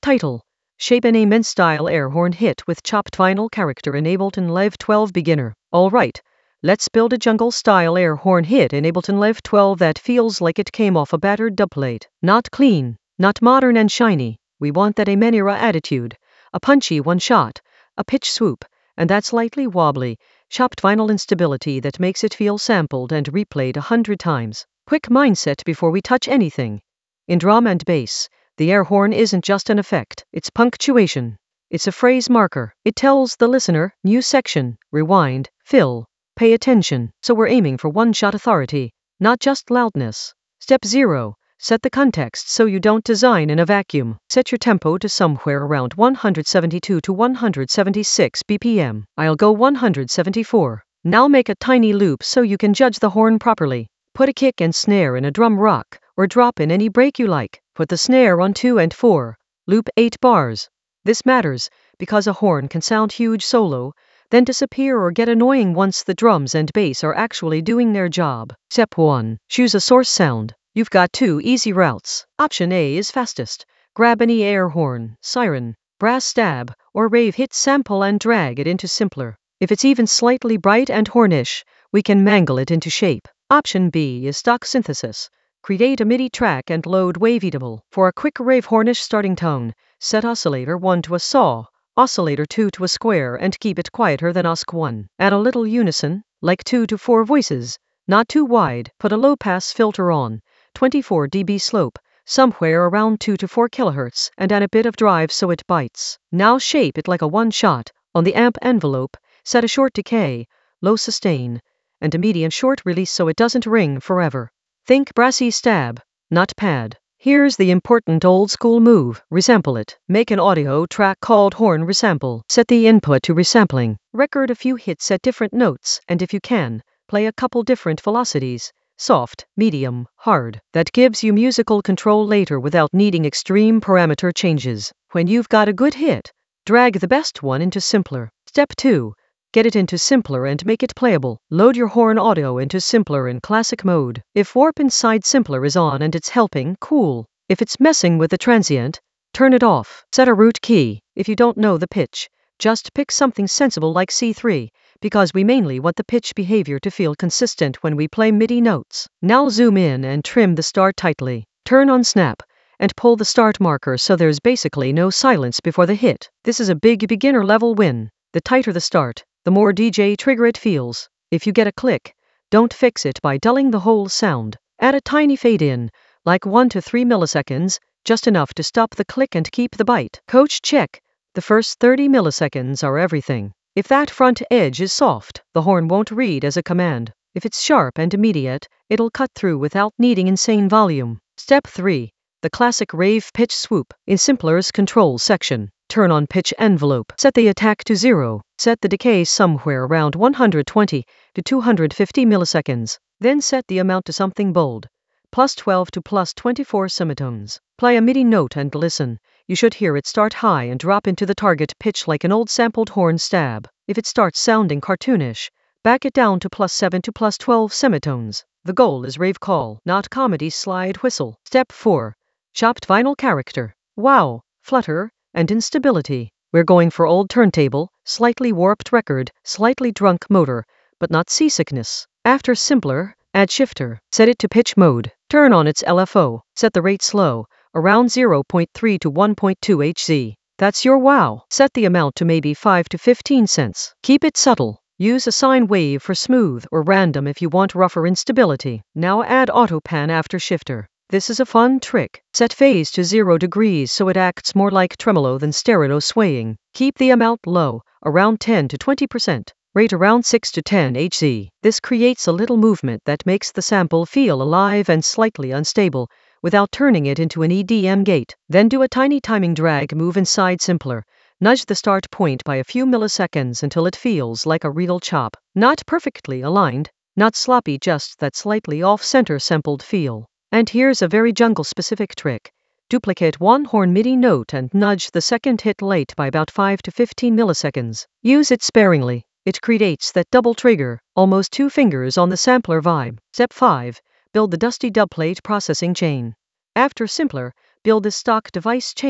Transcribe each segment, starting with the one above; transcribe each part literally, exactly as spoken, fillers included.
Title: Shape an Amen Style Air Horn Hit with Chopped Vinyl Character in Ableton Live twelve Beginner. Alright, let's build a jungle style air horn hit in Ableton Live twelve that feels like it came off a battered dubplate. Not clean, not modern and shiny. We want that Amen era attitude. A punchy one shot, a pitch swoop, and that slightly wobbly, chopped vinyl instability that makes it feel sampled and replayed a hundred times. Quick mindset before we touch anything. In drum and bass, the air horn isn't just an effect, it's punctuation. It's a phrase marker. It tells the listener, new section, rewind, fill, pay attention. So we're aiming for one-shot authority, not just loudness. Step zero. Set the context so you don't design in a vacuum. Set your tempo to somewhere around one seventy-two to one seventy-six B P M. I'll go one seventy-four. Now make a tiny loop so you can judge the horn properly. Put a kick and snare in a drum rock, or drop in any break you like. Put the snare on two and four. Loop eight bars. This matters, because a horn can sound huge solo, then disappear or get annoying once the drums and bass are actually doing their job. Step one. Choose a source sound. You've got two easy routes. Option A is fastest. Grab any air horn, siren, brass stab, or rave hit sample and drag it into simpler. If it's even slightly bright and hornish, we can mangle it into shape. Option B is stock synthesis. Create a MIDI track and load Waveatable. For a quick rave hornish starting tone, set oscillator one to a saw, oscillator two to a square, and keep it quieter than O S C one. Add a little unison, like two to four voices, not too wide. Put a low pass filter on, twenty-four decibel slope, somewhere around two to four kilohertz, and add a bit of drive so it bites. Now shape it like a one shot. On the amp envelope, set a short decay, low sustain, and a medium short release so it doesn't ring forever. Think brassy stab, not pad. Here's the important old school move. Resample it. Make an audio track called Horn Resample. Set the input to resampling. Record a few hits at different notes, and if you can, play a couple different velocities. Soft, medium, hard. That gives you musical control later without needing extreme parameter changes. When you've got a good hit, drag the best one into simpler. Step two. Get it into simpler and make it playable. Load your horn audio into simpler in classic mode. If warp inside simpler is on and it's helping, cool. If it's messing with the transient, turn it off. Set a root key. If you don't know the pitch, just pick something sensible like C three, because we mainly want the pitch behavior to feel consistent when we play MIDI notes. Now zoom in and trim the start tightly. Turn on snap, and pull the start marker so there's basically no silence before the hit. This is a big beginner level win. The tighter the start, the more D J trigger it feels. If you get a click, don't fix it by dulling the whole sound. Add a tiny fade in, like one to three milliseconds, just enough to stop the click and keep the bite. Coach check. The first thirty milliseconds are everything. If that front edge is soft, the horn won't read as a command. If it's sharp and immediate, it'll cut through without needing insane volume. Step three. The classic rave pitch swoop. In Simpler's control section, turn on pitch envelope. Set the attack to zero. Set the decay somewhere around one hundred twenty to two hundred fifty milliseconds. Then set the amount to something bold. plus twelve to plus twenty-four semitones. Play a MIDI note and listen. You should hear it start high and drop into the target pitch like an old sampled horn stab. If it starts sounding cartoonish, back it down to plus seven to plus twelve semitones. The goal is rave call, not comedy slide whistle. Step four. Chopped vinyl character. Wow, flutter, and instability. We're going for old turntable, slightly warped record, slightly drunk motor, but not seasickness. After simpler, add shifter. Set it to pitch mode. Turn on its L F O. Set the rate slow, around zero point three to one point two hertz. That's your wow. Set the amount to maybe five to fifteen cents. Keep it subtle. Use a sine wave for smooth or random if you want rougher instability. Now add auto pan after shifter. This is a fun trick. Set phase to zero degrees so it acts more like tremolo than stereo swaying. Keep the amount low, around ten to twenty percent. Rate around six to ten hertz. This creates a little movement that makes the sample feel alive and slightly unstable, without turning it into an E D M gate. Then do a tiny timing drag move inside simpler. Nudge the start point by a few milliseconds until it feels like a real chop. Not perfectly aligned, not sloppy, just that slightly off-center sampled feel. And here's a very jungle-specific trick. Duplicate one horn MIDI note and nudge the second hit late by about five to fifteen milliseconds. Use it sparingly. It creates that double trigger, almost two fingers on the sampler vibe. Step five. Build the dusty dubplate processing chain. After simpler, build the stock device chain,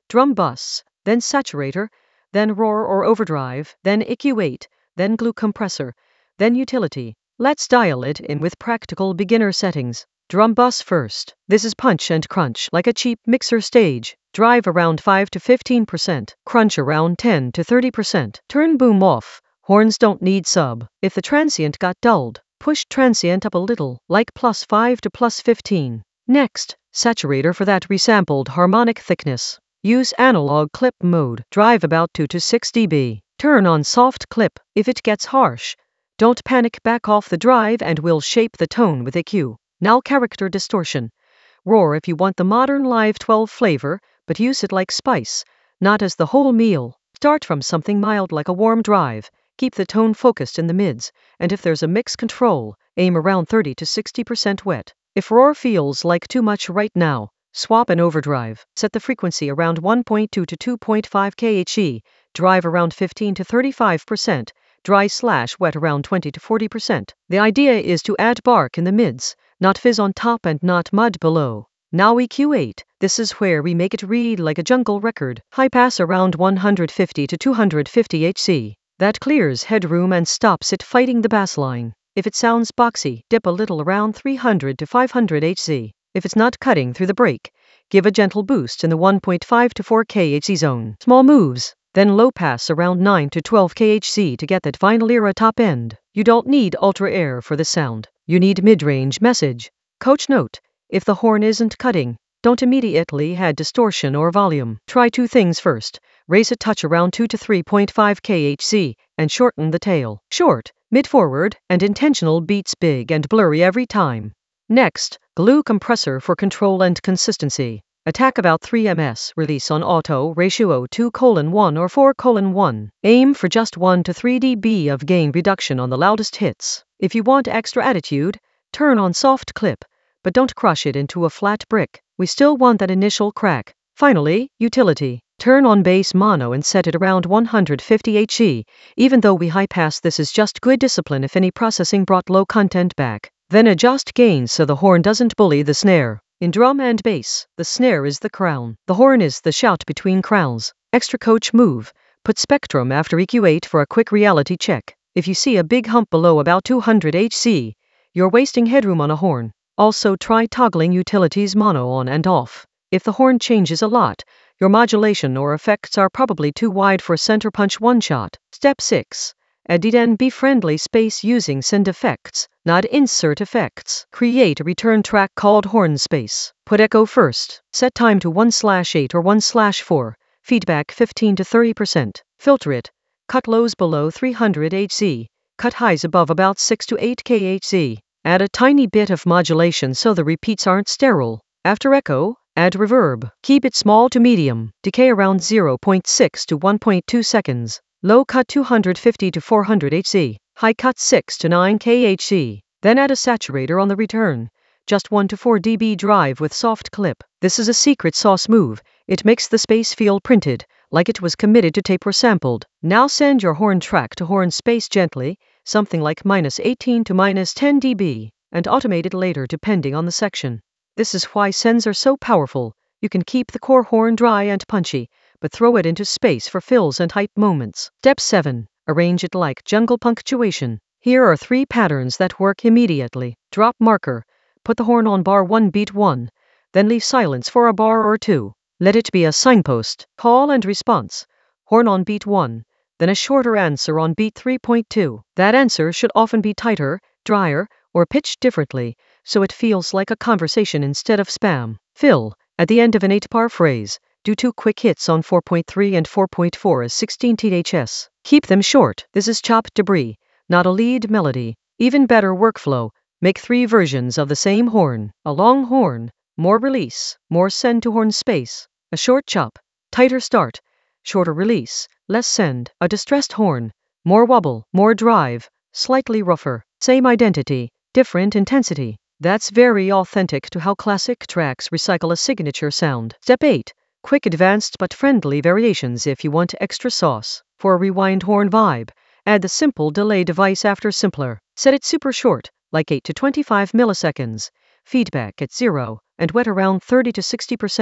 drum bus, then saturator, then roar or overdrive, then E Q eight, then glue compressor, then utility. Let's dial it in with practical beginner settings. Drum bus first. This is punch and crunch like a cheap mixer stage. Drive around five to fifteen percent. Crunch around ten to thirty percent. Turn boom off. Horns don't need sub. If the transient got dulled, push transient up a little, like plus five to plus fifteen. Next, saturator for that resampled harmonic thickness. Use analog clip mode. Drive about two to six decibels. Turn on soft clip. If it gets harsh, don't panic, back off the drive and we'll shape the tone with E Q. Now character distortion. Roar if you want the modern Live twelve flavor, but use it like spice, not as the whole meal. Start from something mild like a warm drive. Keep the tone focused in the mids, and if there's a mix control, aim around thirty to sixty percent wet. If roar feels like too much right now, swap an overdrive. Set the frequency around one point two to two point five kilohertz. Drive around fifteen to thirty-five percent. Dry slash wet around twenty to forty percent. The idea is to add bark in the mids, not fizz on top and not mud below. Now E Q eight, this is where we make it read like a jungle record. High pass around one hundred fifty to two hundred fifty hertz. That clears headroom and stops it fighting the bass line. If it sounds boxy, dip a little around three hundred to five hundred hertz. If it's not cutting through the break, give a gentle boost in the one point five to four kilohertz zone. Small moves, then low pass around nine to twelve kilohertz to get that vinyl era top end. You don't need ultra air for the sound. You need mid-range message. Coach note, if the horn isn't cutting, don't immediately add distortion or volume. Try two things first. Raise a touch around two to three point five kilohertz and shorten the tail. Short, mid-forward, and intentional beats big and blurry every time. Next, glue compressor for control and consistency. Attack about three millimeters, release on auto, ratio two colon one or four colon one. Aim for just one to three decibels of gain reduction on the loudest hits. If you want extra attitude, turn on soft clip, but don't crush it into a flat brick. We still want that initial crack. Finally, utility. Turn on bass mono and set it around one hundred fifty hertz. Even though we high pass, this is just good discipline if any processing brought low content back. Then adjust gain so the horn doesn't bully the snare. In drum and bass, the snare is the crown. The horn is the shout between crowns. Extra coach move. Put spectrum after E Q eight for a quick reality check. If you see a big hump below about two hundred hertz, you're wasting headroom on a horn. Also try toggling utilities mono on and off. If the horn changes a lot, your modulation or effects are probably too wide for center punch one shot. Step six. Edit and be friendly space using send effects, not insert effects. Create a return track called horn space. Put echo first. Set time to one slash eight or one slash four. Feedback fifteen to thirty percent. Filter it. Cut lows below three hundred hertz. Cut highs above about six to eight kilohertz. Add a tiny bit of modulation so the repeats aren't sterile. After echo, add reverb. Keep it small to medium. Decay around zero point six to one point two seconds. Low cut two hundred fifty to four hundred hertz. High cut six to nine kilohertz. Then add a saturator on the return. Just one to four decibel drive with soft clip. This is a secret sauce move. It makes the space feel printed, like it was committed to tape or sampled. Now send your horn track to horn space gently, something like minus eighteen to minus ten decibels, and automate it later depending on the section. This is why sends are so powerful. You can keep the core horn dry and punchy, but throw it into space for fills and hype moments. Step seven. Arrange it like jungle punctuation. Here are three patterns that work immediately. Drop marker. Put the horn on bar one beat one. Then leave silence for a bar or two. Let it be a signpost. Call and response. Horn on beat one. Then a shorter answer on beat three point two. That answer should often be tighter, drier, or pitched differently, so it feels like a conversation instead of spam. Fill. At the end of an eight-bar phrase, do two quick hits on four point three and four point four as sixteen hertz. Keep them short. This is chopped debris, not a lead melody. Even better workflow. Make three versions of the same horn. A long horn, more release, more send to horn space. A short chop, tighter start, shorter release, less send. A distressed horn, more wobble, more drive, slightly rougher. Same identity, different intensity. That's very authentic to how classic tracks recycle a signature sound. Step eight. Quick advanced but friendly variations if you want extra sauce. For a rewind horn vibe, add the simple delay device after simpler. Set it super short, like eight to twenty-five milliseconds. Feedback at zero, and wet around thirty to sixty percent.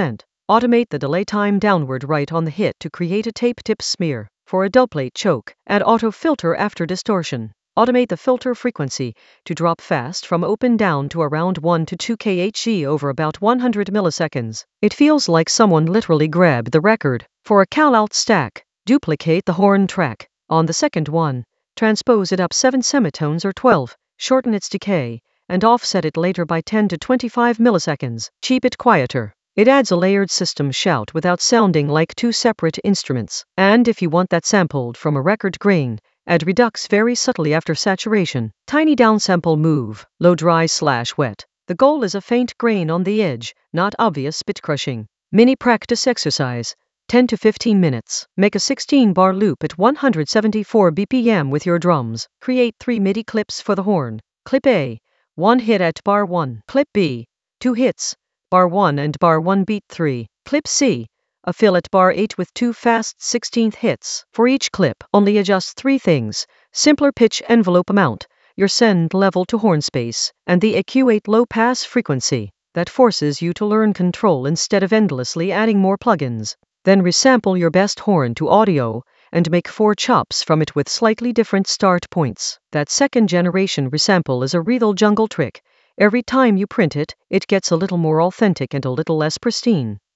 Automate the delay time downward right on the hit to create a tape tip smear. For a dubplate choke, add auto filter after distortion. Automate the filter frequency to drop fast from open down to around one to two kilohertz over about one hundred milliseconds. It feels like someone literally grabbed the record. For a call-out stack, duplicate the horn track. On the second one, transpose it up seven semitones or twelve, shorten its decay, and offset it later by ten to twenty-five milliseconds. Keep it quieter. It adds a layered system shout without sounding like two separate instruments. And if you want that sampled from a record grain, add redux very subtly after saturation. Tiny downsample move, low dry slash wet. The goal is a faint grain on the edge, not obvious bit crushing. Mini practice exercise, ten to fifteen minutes. Make a sixteen bar loop at one hundred seventy-four B P M with your drums. Create three MIDI clips for the horn. Clip A, one hit at bar one. Clip B, two hits, bar one and bar one beat three. Clip C, a fill at bar eight with two fast sixteenth hits. For each clip, only adjust three things: simpler pitch envelope amount, your send level to horn space, and the E Q eight low pass frequency. That forces you to learn control instead of endlessly adding more plugins. Then resample your best horn to audio and make four chops from it with slightly different start points. That second generation resample is a real jungle trick. Every time you print it, it gets a little more authentic and a little less pristine.